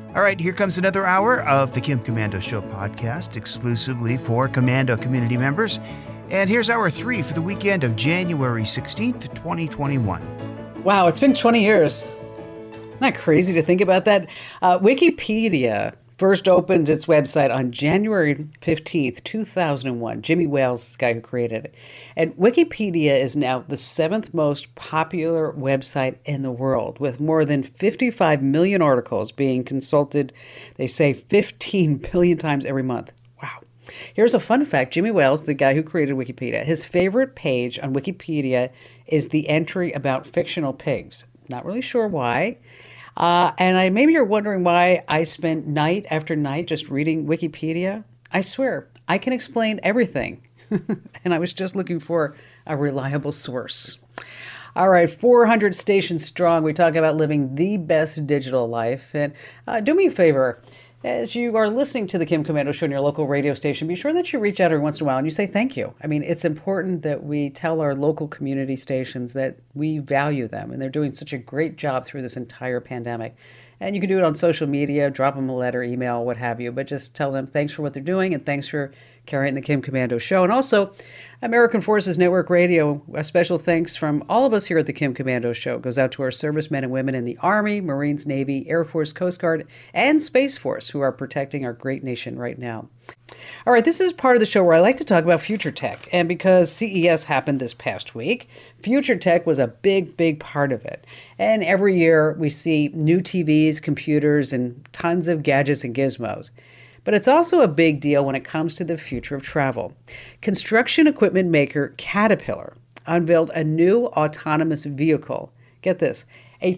All right, here comes another hour of the Kim Komando Show podcast, exclusively for Commando community members. And here's hour 3 for the weekend of January 16th, 2021. Wow, it's been 20 years. Isn't that crazy to think about that? Wikipedia first opened its website on January 15th, 2001. Jimmy Wales is the guy who created it. And Wikipedia is now the 7th most popular website in the world, with more than 55 million articles being consulted, they say 15 billion times every month. Wow. Here's a fun fact. Jimmy Wales, the guy who created Wikipedia, his favorite page on Wikipedia is the entry about fictional pigs. Not really sure why. And maybe you're wondering why I spent night after night just reading Wikipedia. I swear, I can explain everything. And I was just looking for a reliable source. All right, 400 stations strong. We talk about living the best digital life. And do me a favor. As you are listening to the Kim Komando Show on your local radio station, be sure that you reach out every once in a while and you say thank you. I mean, it's important that we tell our local community stations that we value them, and they're doing such a great job through this entire pandemic. And you can do it on social media, drop them a letter, email, what have you, but just tell them thanks for what they're doing and thanks for carrying the Kim Komando Show. And also, American Forces Network Radio, a special thanks from all of us here at the Kim Komando Show goes out to our servicemen and women in the Army, Marines, Navy, Air Force, Coast Guard, and Space Force who are protecting our great nation right now. All right, this is part of the show where I like to talk about future tech. And because CES happened this past week, future tech was a big part of it. And every year we see new TVs, computers, and tons of gadgets and gizmos. But it's also a big deal when it comes to the future of travel. Construction equipment maker Caterpillar unveiled a new autonomous vehicle. Get this, a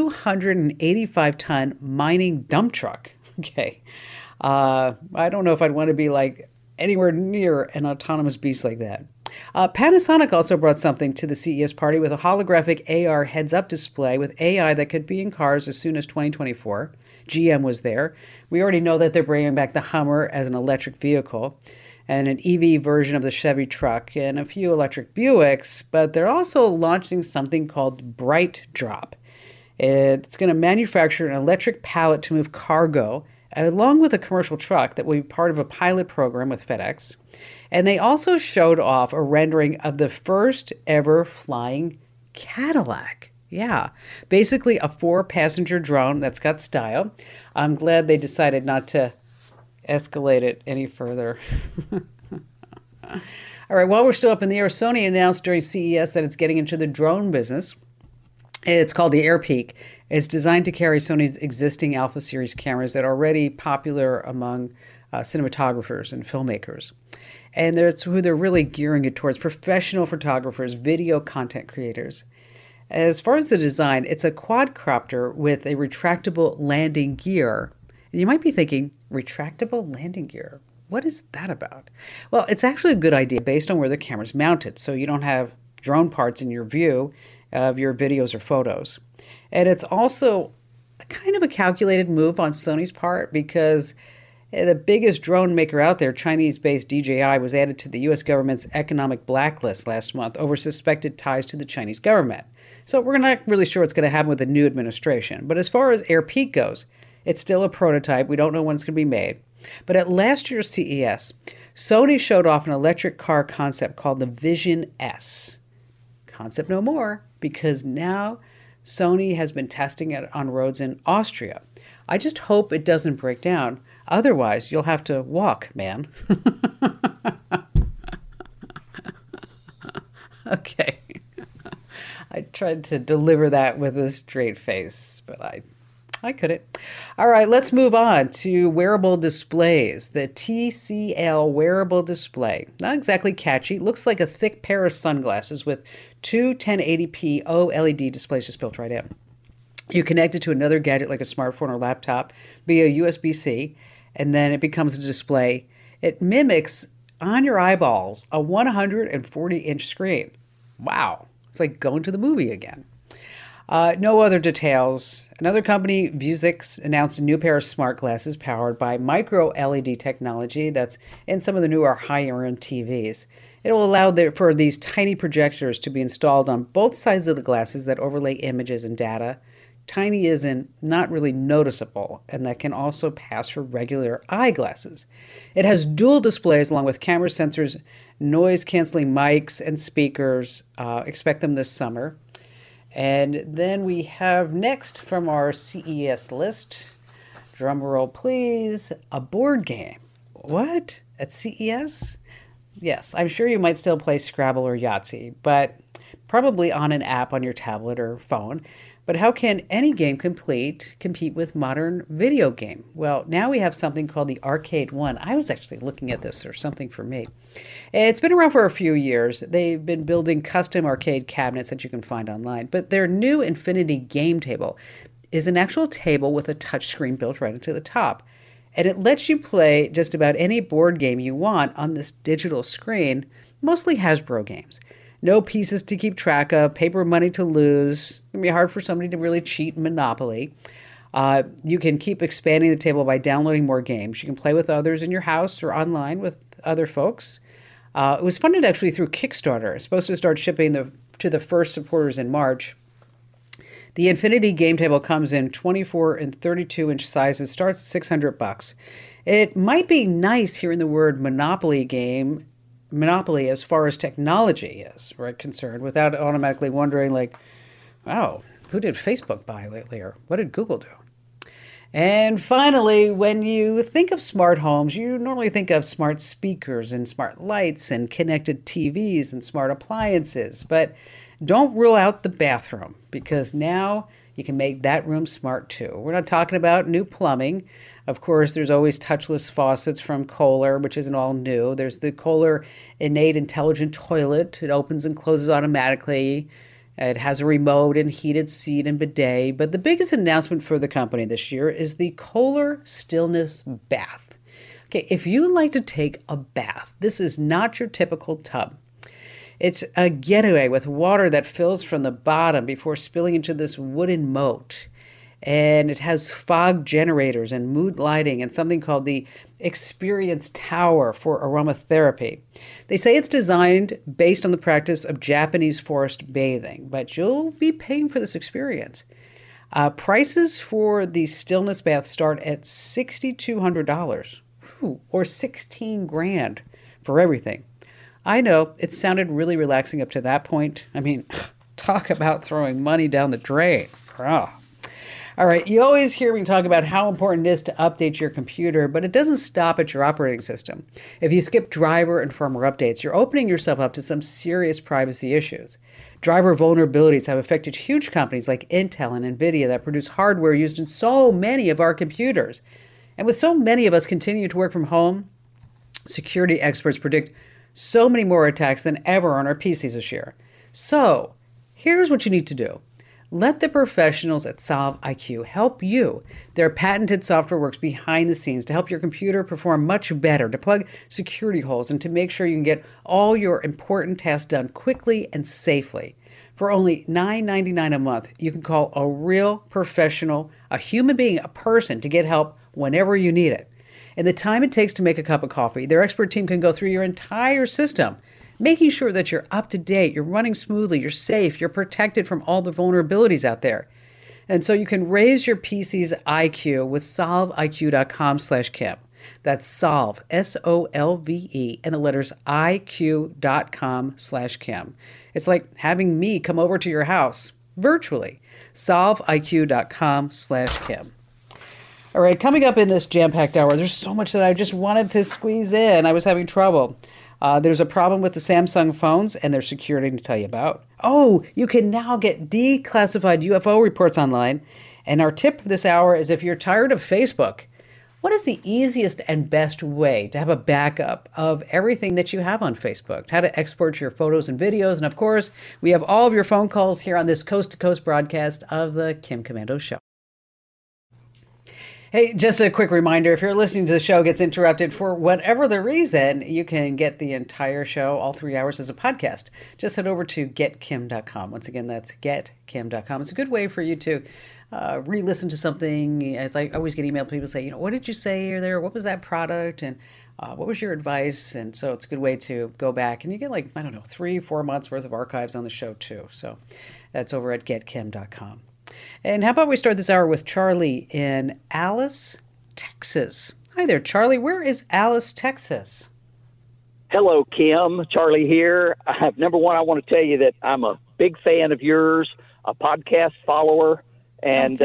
285-ton mining dump truck. Okay. I don't know if I'd want to be like anywhere near an autonomous beast like that. Panasonic also brought something to the CES party with a holographic AR heads-up display with AI that could be in cars as soon as 2024. GM was there. We already know that they're bringing back the Hummer as an electric vehicle and an EV version of the Chevy truck and a few electric Buicks, but they're also launching something called BrightDrop. It's going to manufacture an electric pallet to move cargo along with a commercial truck that will be part of a pilot program with FedEx. And they also showed off a rendering of the first ever flying Cadillac. Yeah, basically a 4-passenger drone that's got style. I'm glad they decided not to escalate it any further. All right, while we're still up in the air, Sony announced during CES that it's getting into the drone business. It's called the AirPeak. It's designed to carry Sony's existing Alpha Series cameras that are already popular among cinematographers and filmmakers. And that's who they're really gearing it towards, professional photographers, video content creators. As far as the design, it's a quadcopter with a retractable landing gear. And you might be thinking, retractable landing gear? What is that about? Well, it's actually a good idea based on where the camera's mounted, so you don't have drone parts in your view of your videos or photos. And it's also kind of a calculated move on Sony's part because the biggest drone maker out there, Chinese-based DJI, was added to the U.S. government's economic blacklist last month over suspected ties to the Chinese government. So we're not really sure what's going to happen with the new administration. But as far as AirPeak goes, it's still a prototype. We don't know when it's going to be made. But at last year's CES, Sony showed off an electric car concept called the Vision S. Concept no more, because now Sony has been testing it on roads in Austria. I just hope it doesn't break down. Otherwise, you'll have to walk, man. Okay. I tried to deliver that with a straight face, but I couldn't. All right, let's move on to wearable displays. The TCL wearable display. Not exactly catchy. Looks like a thick pair of sunglasses with two 1080p OLED displays just built right in. You connect it to another gadget like a smartphone or laptop via USB-C, and then it becomes a display. It mimics, on your eyeballs, a 140-inch screen. Wow. It's like going to the movie again. No other details. Another company, Vuzix, announced a new pair of smart glasses powered by micro LED technology that's in some of the newer higher-end TVs. It will allow for these tiny projectors to be installed on both sides of the glasses that overlay images and data. tiny as in not really noticeable, and that can also pass for regular eyeglasses. It has dual displays along with camera sensors, noise-canceling mics, and speakers. Expect them this summer. And then we have next from our CES list, drum roll please, a board game. What? At CES? Yes, I'm sure you might still play Scrabble or Yahtzee, but probably on an app on your tablet or phone. But how can any game compete with modern video game? Well, now we have something called the Arcade One. I was actually looking at this, or something for me. It's been around for a few years. They've been building custom arcade cabinets that you can find online. But their new Infinity Game Table is an actual table with a touchscreen built right into the top. And it lets you play just about any board game you want on this digital screen, mostly Hasbro games. No pieces to keep track of, paper money to lose. It can be hard for somebody to really cheat in Monopoly. You can keep expanding the table by downloading more games. You can play with others in your house or online with other folks. It was funded actually through Kickstarter. It's supposed to start shipping to the first supporters in March. The Infinity Game Table comes in 24 and 32-inch sizes, starts at $600. It might be nice hearing the word Monopoly as far as technology is concerned, without automatically wondering, like, oh, who did Facebook buy lately, or what did Google do? And finally, when you think of smart homes, you normally think of smart speakers and smart lights and connected TVs and smart appliances. But don't rule out the bathroom, because now you can make that room smart too. We're not talking about new plumbing. Of course, there's always touchless faucets from Kohler, which isn't all new. There's the Kohler Innate Intelligent Toilet. It opens and closes automatically. It has a remote and heated seat and bidet. But the biggest announcement for the company this year is the Kohler Stillness Bath. Okay, if you like to take a bath, this is not your typical tub. It's a getaway with water that fills from the bottom before spilling into this wooden moat. And it has fog generators and mood lighting and something called the Experience Tower for aromatherapy. They say it's designed based on the practice of Japanese forest bathing, but you'll be paying for this experience. Prices for the stillness bath start at $6,200, or $16,000 for everything. I know it sounded really relaxing up to that point. I mean, talk about throwing money down the drain. Oh. All right, you always hear me talk about how important it is to update your computer, but it doesn't stop at your operating system. If you skip driver and firmware updates, you're opening yourself up to some serious privacy issues. Driver vulnerabilities have affected huge companies like Intel and NVIDIA that produce hardware used in so many of our computers. And with so many of us continuing to work from home, security experts predict so many more attacks than ever on our PCs this year. So, here's what you need to do. Let the professionals at Solve IQ help you. Their patented software works behind the scenes to help your computer perform much better, to plug security holes, and to make sure you can get all your important tasks done quickly and safely. For only $9.99 a month, you can call a real professional, a human being, a person, to get help whenever you need it. In the time it takes to make a cup of coffee, their expert team can go through your entire system, making sure that you're up to date, you're running smoothly, you're safe, you're protected from all the vulnerabilities out there. And so you can raise your PC's IQ with solveiq.com/Kim. That's solve, SOLVE, and the letters IQ.com/Kim. It's like having me come over to your house virtually. Solveiq.com/Kim. All right, coming up in this jam-packed hour, there's so much that I just wanted to squeeze in. I was having trouble. There's a problem with the Samsung phones and their security to tell you about. Oh, you can now get declassified UFO reports online. And our tip this hour is, if you're tired of Facebook, what is the easiest and best way to have a backup of everything that you have on Facebook? How to export your photos and videos. And of course, we have all of your phone calls here on this coast-to-coast broadcast of the Kim Komando Show. Hey, just a quick reminder, if you're listening to the show gets interrupted for whatever the reason, you can get the entire show, all 3 hours, as a podcast. Just head over to getkim.com. Once again, that's getkim.com. It's a good way for you to re-listen to something. As I always get emailed, people say, what did you say there? What was that product? And what was your advice? And so it's a good way to go back. And you get 3-4 months worth of archives on the show too. So that's over at getkim.com. And how about we start this hour with Charlie in Alice, Texas. Hi there, Charlie. Where is Alice, Texas? Hello, Kim. Charlie here. Number one, I want to tell you that I'm a big fan of yours, a podcast follower, and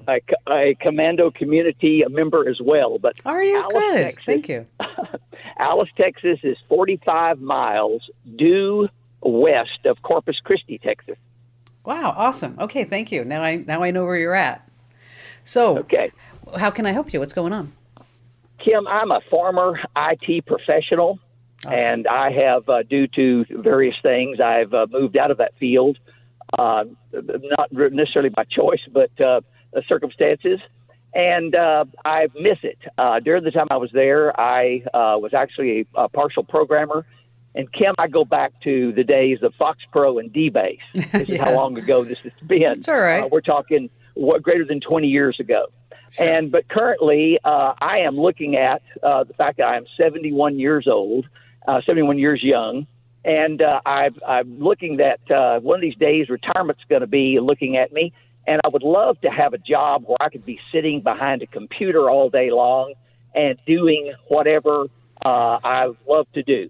a Commando community member as well. But are you? Alice, good? Texas, Thank you. Alice, Texas is 45 miles due west of Corpus Christi, Texas. Wow, awesome. Okay, thank you. Now I know where you're at. So, okay, how can I help you? What's going on? Kim, I'm a former IT professional. Awesome. And I have, due to various things, I've moved out of that field, not necessarily by choice, but circumstances. And I miss it. During the time I was there, I was actually a partial programmer. And, Kim, I go back to the days of Fox Pro and D-Base. This is how long ago this has been. It's all right. We're talking greater than 20 years ago. Sure. But currently, I am looking at the fact that I am 71 years old. 71 years young, and I'm looking that one of these days retirement's going to be looking at me, and I would love to have a job where I could be sitting behind a computer all day long and doing whatever I love to do.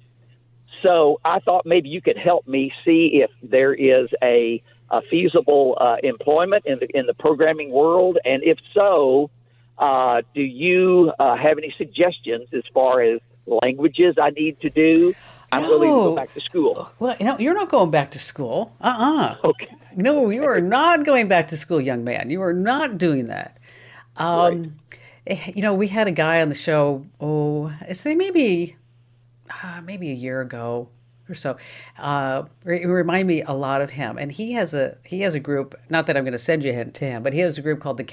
So I thought maybe you could help me see if there is a feasible employment in the programming world, and if so, do you have any suggestions as far as languages I need to do? I'm willing to go back to school. Well, you're not going back to school. Okay. No, you are not going back to school, young man. You are not doing that. Right. We had a guy on the show, say maybe a year ago or so. It reminded me a lot of him. And he has a group, not that I'm going to send you to him, but he has a group called the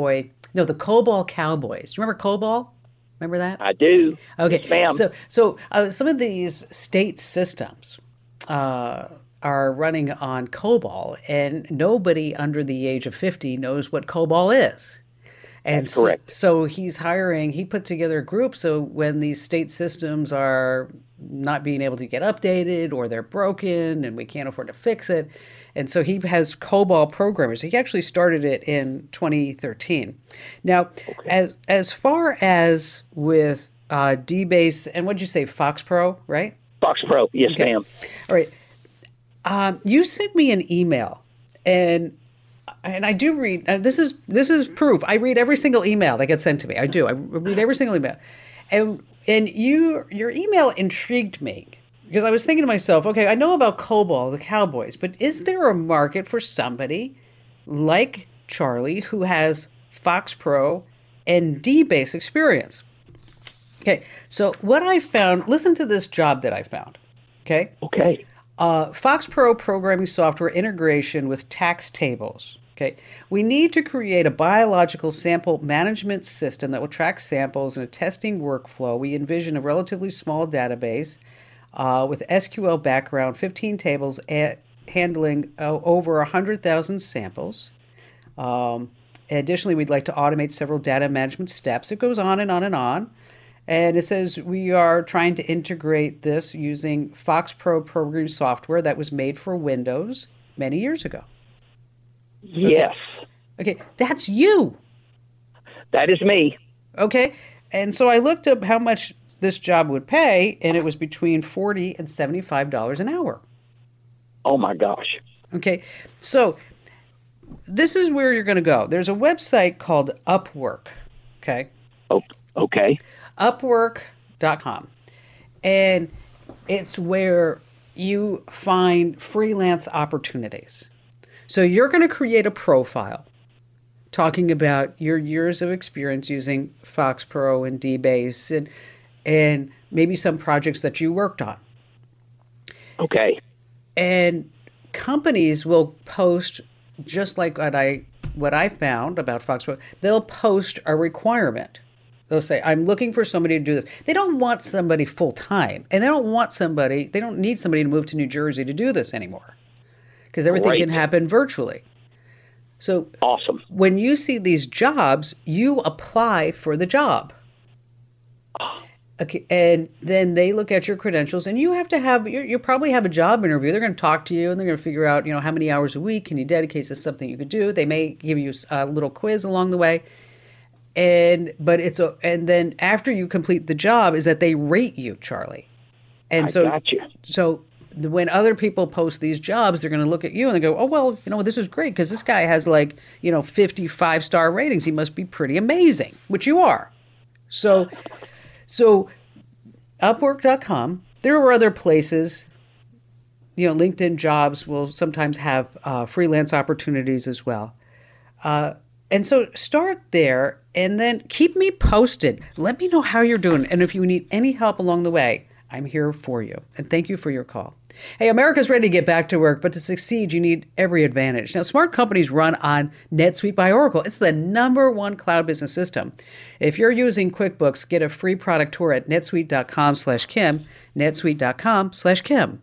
COBOL Cowboys. You remember COBOL? Remember that? I do. Okay. Yes, ma'am. So some of these state systems are running on COBOL, and nobody under the age of 50 knows what COBOL is. And that's correct. So he put together a group so when these state systems are not being able to get updated or they're broken and we can't afford to fix it. And so he has COBOL programmers. He actually started it in 2013. Now, as far as with D-Base, and what'd you say, Fox Pro, right? Fox Pro, yes, ma'am. All right. You sent me an email, and I do read. This is proof. I read every single email that gets sent to me. I do. I read every single email, and your email intrigued me. Because I was thinking to myself, okay, I know about COBOL, the Cowboys, but is there a market for somebody like Charlie who has Fox Pro and D-Base experience? Okay, so what I found, listen to this job that I found, okay? Okay. Fox Pro programming software integration with tax tables. Okay, we need to create a biological sample management system that will track samples in a testing workflow. We envision a relatively small database with SQL background, 15 tables handling over 100,000 samples. Additionally, we'd like to automate several data management steps. It goes on and on and on. And it says we are trying to integrate this using Fox Pro programming software that was made for Windows many years ago. Yes. Okay, that's you. That is me. Okay, and so I looked up how much this job would pay, and it was between $40 and $75 an hour. Oh, my gosh. Okay, so this is where you're going to go. There's a website called Upwork, okay? Oh, okay. Upwork.com. And it's where you find freelance opportunities. So you're going to create a profile talking about your years of experience using Fox Pro and D-Base and maybe some projects that you worked on. Okay. And companies will post, just like what I found about Fox Pro, they'll post a requirement. They'll say, I'm looking for somebody to do this. They don't want somebody full time, and they don't need somebody to move to New Jersey to do this anymore, because everything can happen virtually. So awesome. When you see these jobs, you apply for the job. Okay, and then they look at your credentials, and you have to have you probably have a job interview. They're going to talk to you, and they're going to figure out, how many hours a week can you dedicate to something you could do. They may give you a little quiz along the way, and then after you complete the job, is that they rate you, Charlie. And I got you. So when other people post these jobs, they're going to look at you and they go, oh, well, this is great because this guy has 55-star ratings. He must be pretty amazing, which you are. So Upwork.com, there are other places, LinkedIn Jobs will sometimes have freelance opportunities as well. And so start there and then keep me posted. Let me know how you're doing. And if you need any help along the way, I'm here for you. And thank you for your call. Hey, America's ready to get back to work, but to succeed, you need every advantage. Now, smart companies run on NetSuite by Oracle. It's the #1 cloud business system. If you're using QuickBooks, get a free product tour at netsuite.com/Kim, netsuite.com/Kim.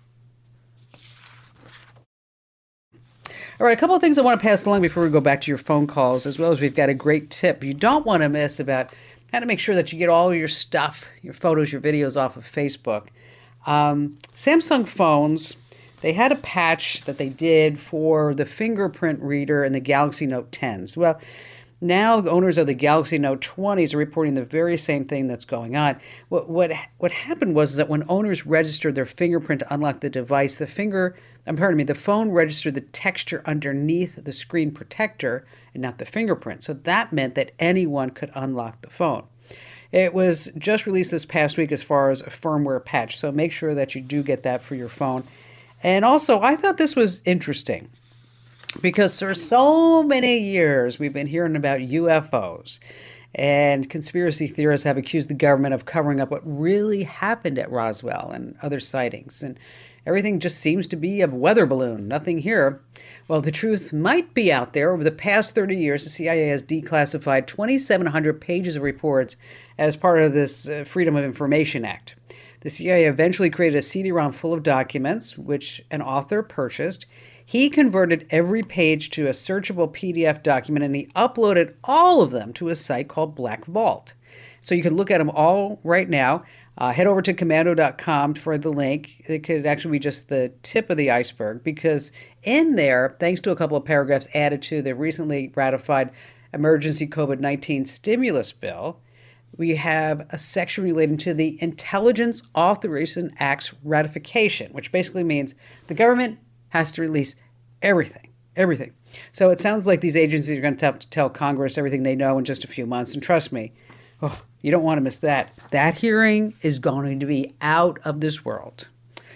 All right, a couple of things I want to pass along before we go back to your phone calls, as well as we've got a great tip you don't want to miss about how to make sure that you get all your stuff, your photos, your videos off of Facebook. Samsung phones, they had a patch that they did for the fingerprint reader in the Galaxy Note 10s. Well, now owners of the Galaxy Note 20s are reporting the very same thing that's going on. What happened was that when owners registered their fingerprint to unlock the device, the phone registered the texture underneath the screen protector and not the fingerprint. So that meant that anyone could unlock the phone. It was just released this past week as far as a firmware patch, so make sure that you do get that for your phone. And also, I thought this was interesting because for so many years we've been hearing about UFOs, and conspiracy theorists have accused the government of covering up what really happened at Roswell and other sightings. And everything just seems to be a weather balloon, nothing here. Well, the truth might be out there. Over the past 30 years, the CIA has declassified 2,700 pages of reports as part of this Freedom of Information Act. The CIA eventually created a CD-ROM full of documents, which an author purchased. He converted every page to a searchable PDF document, and he uploaded all of them to a site called Black Vault. So you can look at them all right now. Head over to Komando.com for the link. It could actually be just the tip of the iceberg, because in there, thanks to a couple of paragraphs added to the recently ratified emergency COVID-19 stimulus bill, we have a section relating to the Intelligence Authorization Act's ratification, which basically means the government has to release everything. So it sounds like these agencies are going to have to tell Congress everything they know in just a few months. And trust me, you don't want to miss that. That hearing is going to be out of this world.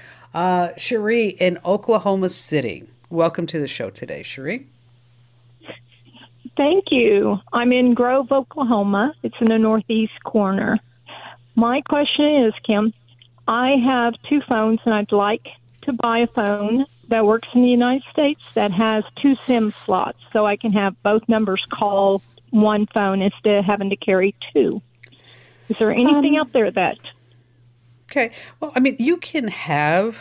Cherie in Oklahoma City. Welcome to the show today, Cherie. Thank you. I'm in Grove, Oklahoma. It's in the northeast corner. My question is, Kim, I have 2 phones, and I'd like to buy a phone that works in the United States that has 2 SIM slots, so I can have both numbers call one phone instead of having to carry 2. Is there anything out there that... Okay. Well, I mean, you can have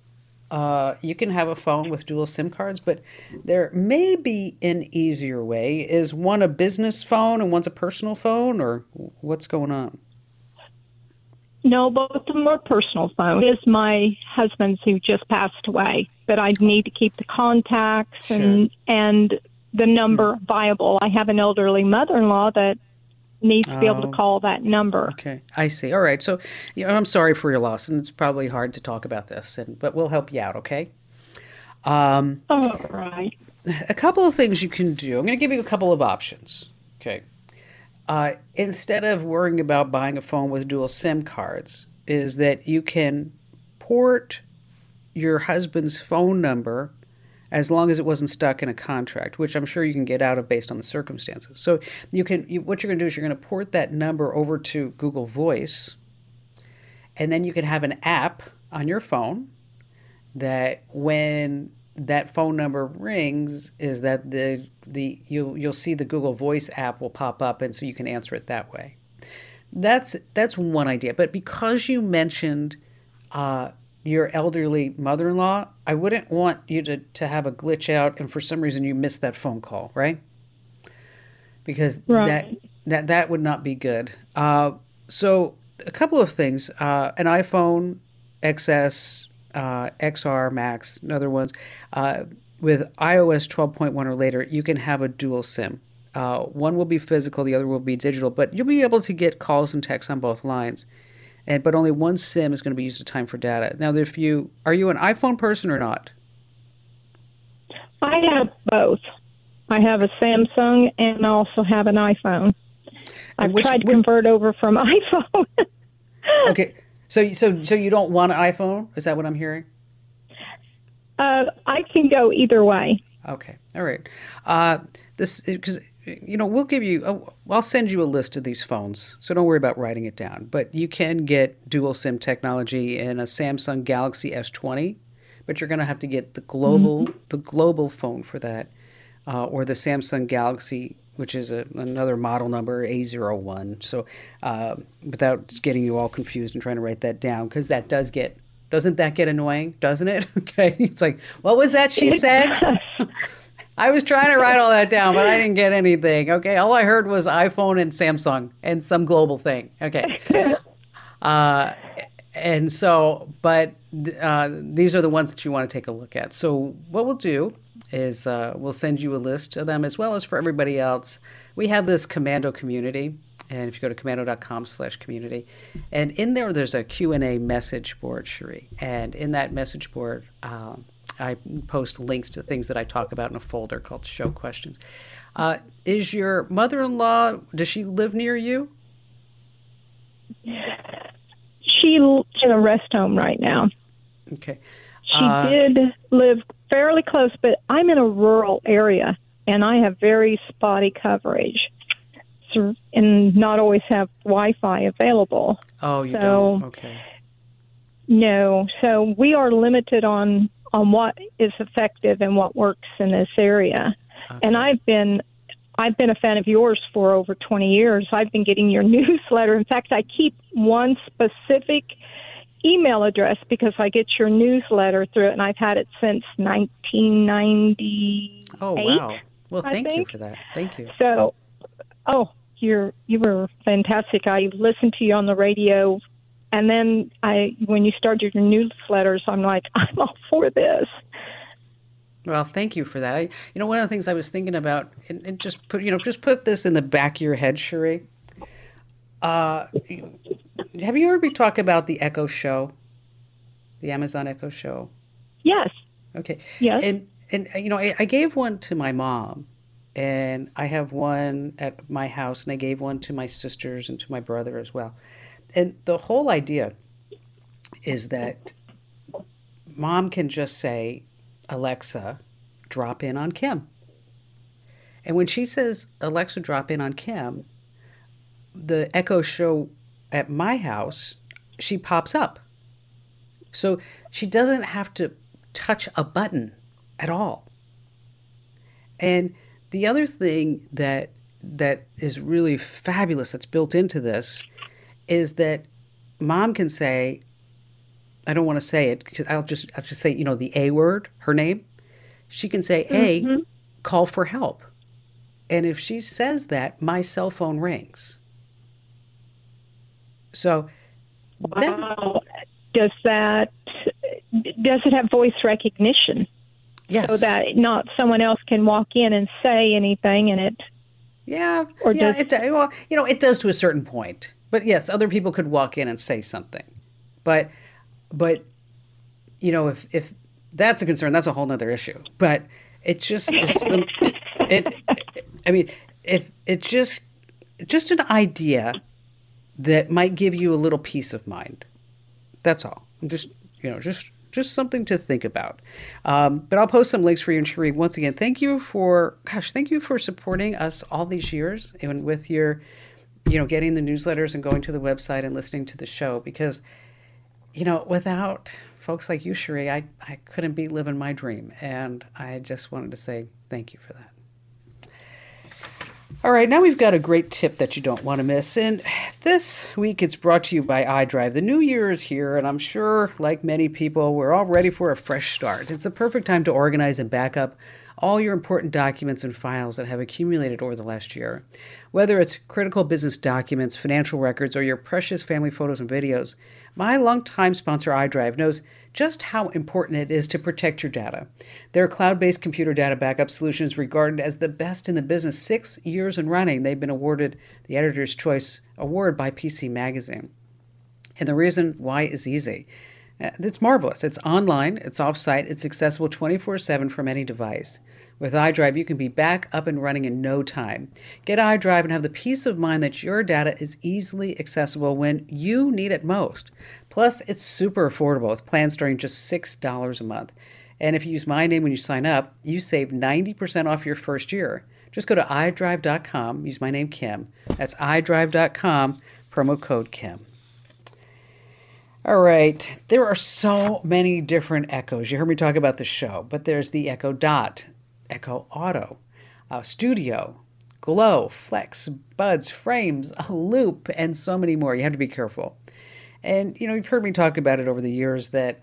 a phone with dual SIM cards, but there may be an easier way. Is one a business phone and one's a personal phone, or what's going on? No, both of them are personal phones. It is my husband's, who just passed away, but I need to keep the contacts and the number viable. I have an elderly mother-in-law that needs to be able to call that number. Okay, I see. All right. So I'm sorry for your loss, and it's probably hard to talk about this, but we'll help you out, okay? All right. A couple of things you can do. I'm going to give you a couple of options, okay? Instead of worrying about buying a phone with dual SIM cards, is that you can port your husband's phone number as long as it wasn't stuck in a contract, which I'm sure you can get out of based on the circumstances. So what you're going to do is you're going to port that number over to Google Voice, and then you can have an app on your phone that when that phone number rings, is that you'll see the Google Voice app will pop up, and so you can answer it that way. That's one idea. But because you mentioned your elderly mother-in-law, I wouldn't want you to have a glitch out and for some reason you missed that phone call, right? Because that would not be good. So a couple of things. An iPhone XS, XR Max, and other ones, with iOS 12.1 or later, you can have a dual SIM. One will be physical, the other will be digital, but you'll be able to get calls and texts on both lines. But only one SIM is going to be used at a time for data. Now, are you an iPhone person or not? I have both. I have a Samsung and I also have an iPhone. I've tried to convert over from iPhone. Okay, so you don't want an iPhone? Is that what I'm hearing? I can go either way. Okay, all right. This because we'll give you. I'll send you a list of these phones, so don't worry about writing it down. But you can get dual SIM technology in a Samsung Galaxy S20, but you're going to have to get the global phone for that, or the Samsung Galaxy, which is another model number, A01. So without getting you all confused and trying to write that down, because doesn't that get annoying? Doesn't it? Okay. It's like, what was that she said? I was trying to write all that down, but I didn't get anything. Okay. All I heard was iPhone and Samsung and some global thing. Okay. And so, but these are the ones that you want to take a look at. So what we'll do is we'll send you a list of them, as well as for everybody else. We have this Komando community, and if you go to komando.com/community, and in there's a Q&A message board, Cherie. And in that message board, I post links to things that I talk about in a folder called Show Questions. Is your mother-in-law, does she live near you? She lives in a rest home right now. Okay. She did live fairly close, but I'm in a rural area, and I have very spotty coverage, and not always have Wi-Fi available. Oh, you don't? Okay. No. So we are limited on what is effective and what works in this area. Okay. And I've been a fan of yours for over 20 years. I've been getting your newsletter. In fact, I keep one specific email address because I get your newsletter through it, and I've had it since 1998. Oh, wow. Well, thank you for that. Thank you. So, you were fantastic. I listened to you on the radio, and then when you started your newsletters, I'm like, I'm all for this. Well, thank you for that. One of the things I was thinking about, and just put this in the back of your head, Cherie. Have you heard me talk about the Echo Show, the Amazon Echo Show? Yes. Okay. Yes. And I gave one to my mom, and I have one at my house, and I gave one to my sisters and to my brother as well. And the whole idea is that Mom can just say, Alexa, drop in on Kim. And when she says, Alexa, drop in on Kim, the Echo Show at my house, she pops up. So she doesn't have to touch a button at all. And the other thing that is really fabulous that's built into this is that Mom can say, I don't want to say it because I'll just say, the A word, her name. She can say, A, call for help. And if she says that, my cell phone rings. So, wow. Does it have voice recognition? Yes. So that not someone else can walk in and say anything in it. Yeah. It does to a certain point. But yes, other people could walk in and say something. But if that's a concern, that's a whole nother issue. But it's just just an idea that might give you a little peace of mind. That's all. Just something to think about. But I'll post some links for you. And Cherie, once again, thank you for supporting us all these years, even with your, getting the newsletters and going to the website and listening to the show. Because, without folks like you, Cherie, I couldn't be living my dream. And I just wanted to say thank you for that. All right, now we've got a great tip that you don't want to miss. And this week it's brought to you by iDrive. The new year is here, and I'm sure, like many people, we're all ready for a fresh start. It's a perfect time to organize and back up all your important documents and files that have accumulated over the last year. Whether it's critical business documents, financial records, or your precious family photos and videos, my longtime sponsor iDrive knows just how important it is to protect your data. Their cloud-based computer data backup solution is regarded as the best in the business. 6 years in running, they've been awarded the Editor's Choice Award by PC Magazine. And the reason why is easy. It's marvelous. It's online, it's off-site, it's accessible 24/7 from any device. With iDrive, you can be back up and running in no time. Get iDrive and have the peace of mind that your data is easily accessible when you need it most. Plus, it's super affordable with plans starting just $6 a month. And if you use my name when you sign up, you save 90% off your first year. Just go to iDrive.com, use my name Kim. That's iDrive.com, promo code Kim. All right, there are so many different Echoes. You heard me talk about the show, but there's the Echo Dot, Echo Auto, Studio, Glow, Flex, Buds, Frames, Loop, and so many more. You have to be careful. And, you've heard me talk about it over the years that,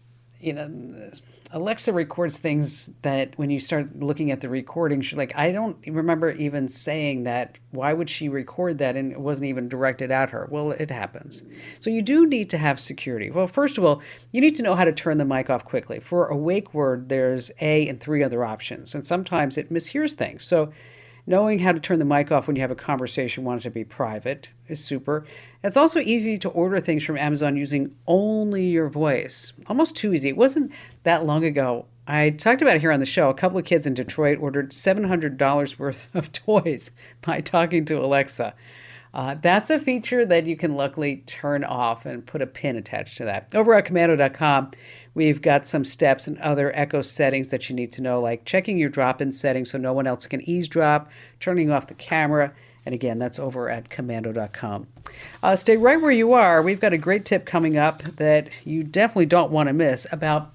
Alexa records things that when you start looking at the recording, she's like, I don't remember even saying that. Why would she record that? And it wasn't even directed at her. Well, it happens. So you do need to have security. Well, first of all, you need to know how to turn the mic off quickly. For a wake word, there's A and 3 other options. And sometimes it mishears things. So knowing how to turn the mic off when you have a conversation, want it to be private, is super. It's also easy to order things from Amazon using only your voice. Almost too easy. It wasn't that long ago. I talked about it here on the show. A couple of kids in Detroit ordered $700 worth of toys by talking to Alexa. That's a feature that you can luckily turn off and put a pin attached to that. Over at Komando.com, we've got some steps and other Echo settings that you need to know, like checking your drop-in settings so no one else can eavesdrop, turning off the camera, and again, that's over at Komando.com. Stay right where you are. We've got a great tip coming up that you definitely don't want to miss about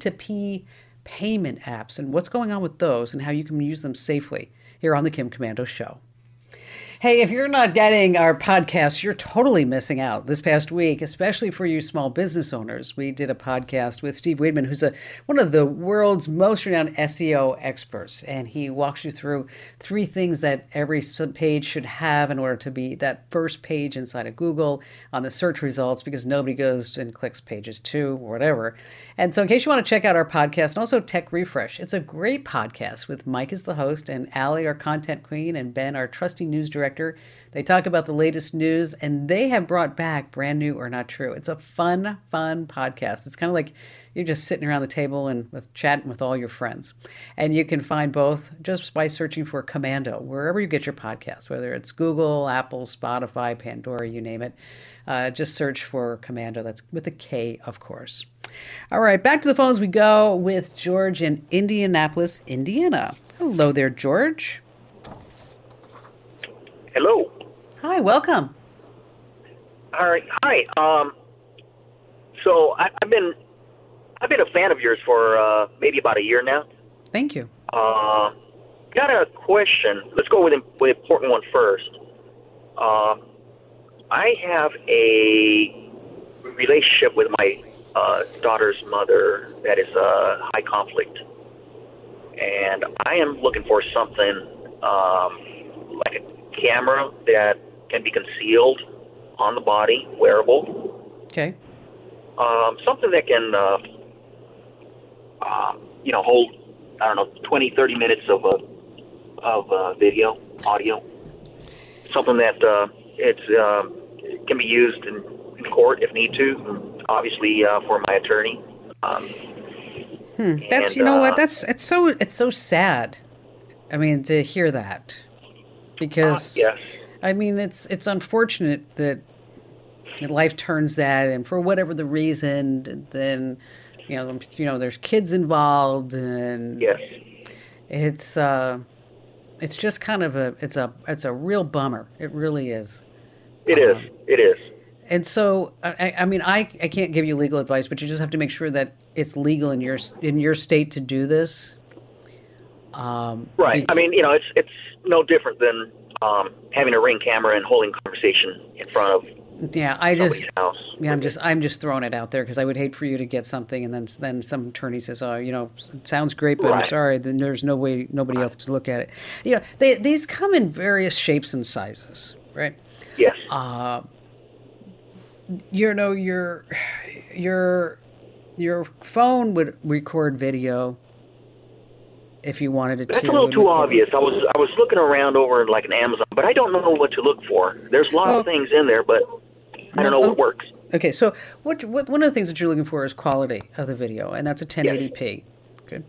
P2P payment apps and what's going on with those and how you can use them safely here on the Kim Komando Show. Hey, if you're not getting our podcast, you're totally missing out. This past week, especially for you small business owners, we did a podcast with Steve Weidman, who's one of the world's most renowned SEO experts. And he walks you through 3 things that every page should have in order to be that first page inside of Google on the search results, because nobody goes and clicks pages 2 or whatever. And so in case you want to check out our podcast and also Tech Refresh, it's a great podcast with Mike as the host and Allie, our content queen, and Ben, our trusty news director. They talk about the latest news, and they have brought back Brand New or Not True. It's a fun podcast. It's kind of like you're just sitting around the table and chatting with all your friends. And you can find both just by searching for Komando, wherever you get your podcasts, whether it's Google, Apple, Spotify, Pandora, you name it. Just search for Komando. That's with a K, of course. All right, back to the phones we go with George in Indianapolis, Indiana. Hello there, George. Hello. Hi, welcome. All right. Hi. So I've been a fan of yours for maybe about a year now. Thank you. Got a question. Let's go with the important one first. I have a relationship with my daughter's mother that is high conflict, and I am looking for something like a camera that can be concealed on the body, wearable. Okay. Something that can, hold, 20, 30 minutes of video, audio. Something that it can be used in court if need to. Obviously, for my attorney. That's it's so sad. I mean, to hear that. Because, yes. I mean, it's unfortunate that life turns that, and for whatever the reason, then, there's kids involved, and yes, it's just kind of it's a real bummer. It really is. It is. And so, I mean, I can't give you legal advice, but you just have to make sure that it's legal in your state to do this. Right. I mean, it's no different than having a Ring camera and holding conversation in front of Yeah, somebody's house. yeah, I'm just throwing it out there because I would hate for you to get something and then some attorney says, oh, it sounds great, but I'm Right. sorry, then there's nobody else to look at it. These come in various shapes and sizes, right? Yes. Your phone would record video if you wanted it to. That's a little too obvious. I was looking around over like an Amazon, but I don't know what to look for. There's a lot of things in there, but I don't know what works. Okay, so what one of the things that you're looking for is quality of the video, and that's a 1080p. Good.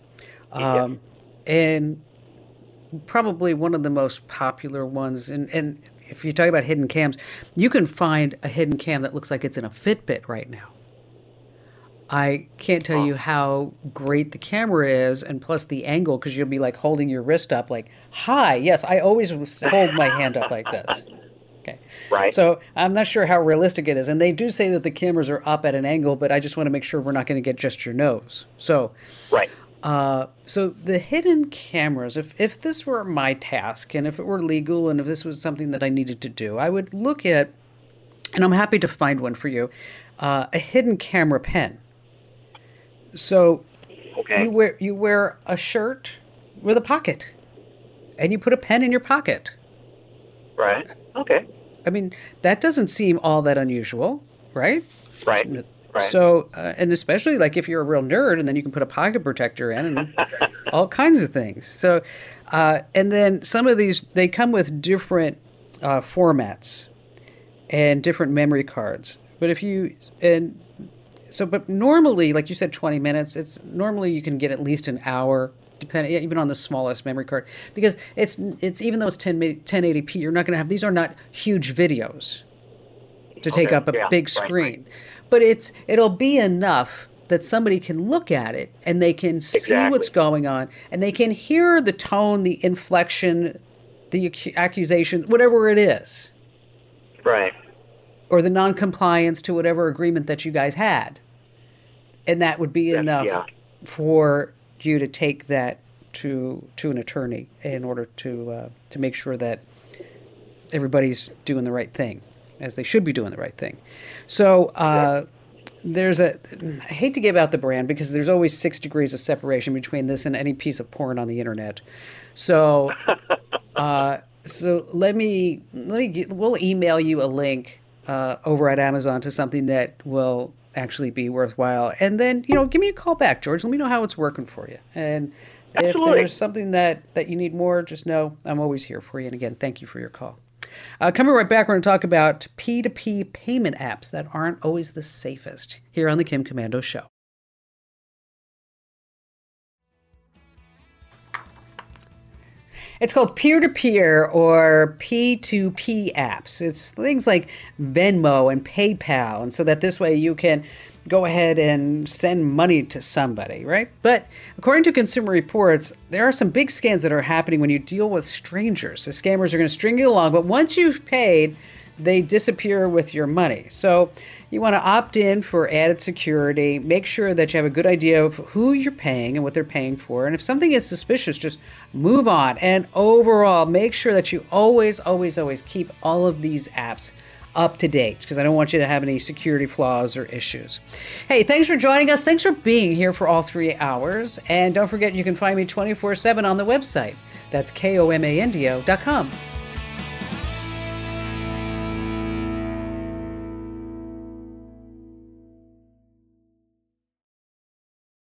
And probably one of the most popular ones, and if you talk about hidden cams, you can find a hidden cam that looks like it's in a Fitbit right now. I can't tell you how great the camera is, and plus the angle, because you'll be like holding your wrist up like, hi, yes, I always hold my hand up like this. Okay. Right. So I'm not sure how realistic it is. And they do say that the cameras are up at an angle, but I just want to make sure we're not going to get just your nose. So, Right. So the hidden cameras, if this were my task and if it were legal and if this was something that I needed to do, I would look at, and I'm happy to find one for you, a hidden camera pen. So Okay. you wear a shirt with a pocket and you put a pen in your pocket. Right. Okay. I mean, that doesn't seem all that unusual, right? Right. Right. So, and especially like if you're a real nerd, and then you can put a pocket protector in and all kinds of things. So, and then some of these, they come with different formats and different memory cards. But but normally, like you said, 20 minutes, normally you can get at least an hour, depending, even on the smallest memory card, because it's even though it's 1080p, you're not going to have, these are not huge videos to take up a big screen. Right. But it'll be enough that somebody can look at it and they can see what's going on and they can hear the tone, the inflection, the accusation, whatever it is. Right. Or the non-compliance to whatever agreement that you guys had. And that would be enough for you to take that to an attorney in order to make sure that everybody's doing the right thing, as they should be doing the right thing. So I hate to give out the brand because there's always 6 degrees of separation between this and any piece of porn on the internet. So we'll email you a link over at Amazon to something that will actually be worthwhile. And then, give me a call back, George. Let me know how it's working for you. And if there's something that you need more, just know I'm always here for you. And again, thank you for your call. Coming right back, we're going to talk about P2P payment apps that aren't always the safest here on the Kim Komando Show. It's called peer-to-peer or P2P apps. It's things like Venmo and PayPal, and so that this way you can go ahead and send money to somebody, right? But according to Consumer Reports, there are some big scams that are happening when you deal with strangers. The scammers are going to string you along, but once you've paid, they disappear with your money. So you want to opt in for added security. Make sure that you have a good idea of who you're paying and what they're paying for. And if something is suspicious, just move on. And overall, make sure that you always, always, always keep all of these apps up to date, because I don't want you to have any security flaws or issues. Hey, thanks for joining us. Thanks for being here for all 3 hours. And don't forget, you can find me 24/7 on the website. That's KOMANDO.com.